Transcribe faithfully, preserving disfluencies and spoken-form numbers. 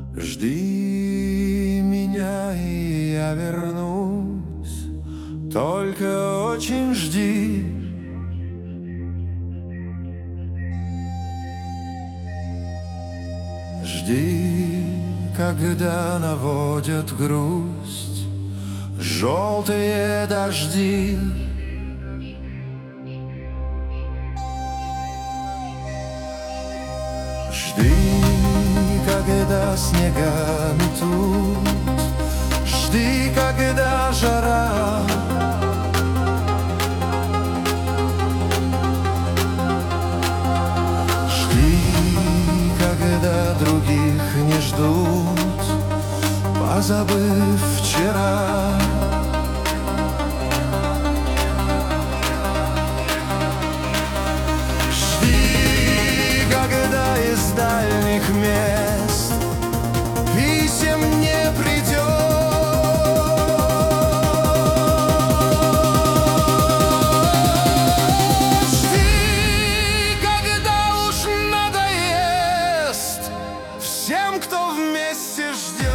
Жди меня, и я вернусь, только очень жди. Жди, когда наводят грусть желтые дожди. Жди, когда снега метут, жди, когда жара. Жди, когда других не ждут, позабыв вчера. Когда из дальних мест писем не придет. Жди, когда уж надоест всем, кто вместе ждет.